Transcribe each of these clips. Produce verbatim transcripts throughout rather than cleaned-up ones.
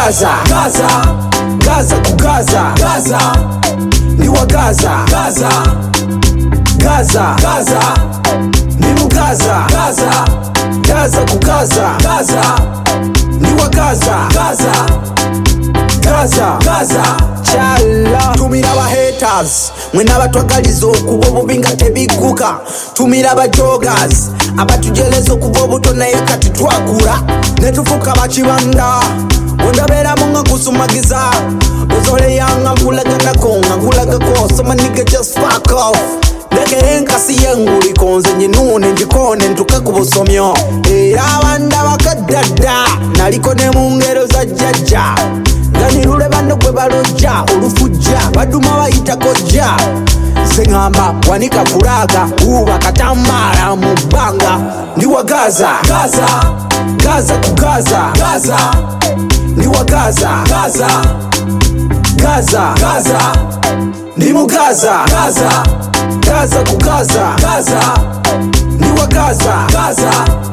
Gaza, Gaza, Gaza kugaza, Gaza, ni wa Gaza, Gaza, Gaza, Gaza, ni mugaza, Gaza, Gaza kugaza, Gaza, ni wa Gaza, Gaza, Gaza, Gaza. Chala tumira ba haters mwena batwagaliza okuba obubinga tebiguka, tumira ba joggers abatujelezo kuva obuto naye kati twakula netufuka bakibanda ondabera munga kusumagiza ozole yanga nkulagandako nga nkulagako some nigga just fuck off ndege enkasi yenguli konze nyinune njikone ntuke ku busomyo era abanda bakaddadda naliko ne mu ngero za jjajja ganirule bano gwe balojja olufujja baduma bayita kojja sengamba wanika furaga uba katambala mu bbanga ndi wa Gaza, Gaza, Gaza kugaza, Gaza, ndi wa Gaza, Gaza, Gaza, Gaza, ndi mu Gaza, Gaza, Gaza kugaza, Gaza, ndi wa Gaza, Gaza,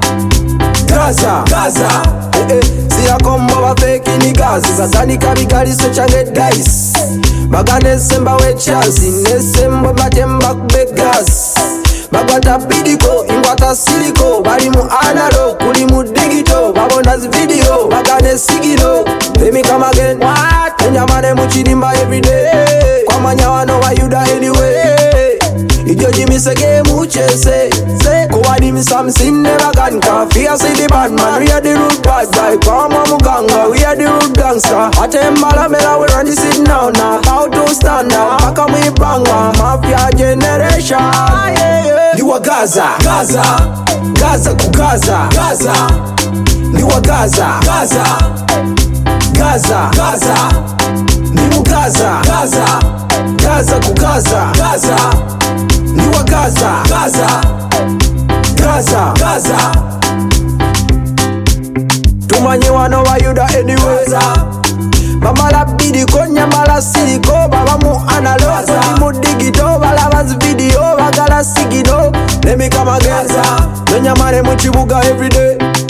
Gaza, Gaza. Eh eh, siya kombo ba fake niggas, satani kabikali so change dice. Bagane semba we chance, ne semba batemba beggars. Bagata bidiko, ingwata siliko, bali mu analog, kuli mu digital, babona zi video, bagane sigilo. Let me come again. What? Enyamane mu chirimba every day. Kwa manyawano wa yuda anyway. Ijo jimi sege muchese se kuwa di mi samsin never gun ka fear see the bad man we are the rude bad guy kama muganga we are the rude gangster atembala mela we run the city now now how to stand up paka mi banga mafia generation ni wa Gaza, Gaza, Gaza kugaza, Gaza, ni wa Gaza, Gaza, Gaza, Gaza, ni mu Gaza, Gaza, Gaza kugaza, Gaza, ni wa Gaza, Gaza, Gaza, Gaza. Tumanyi wano wa yuda anyway. Mamala bidi konya mala siliko baba mu analog mu digital balabas video bagala sigido. Let me come again. Nenyamane mu chibuga every day.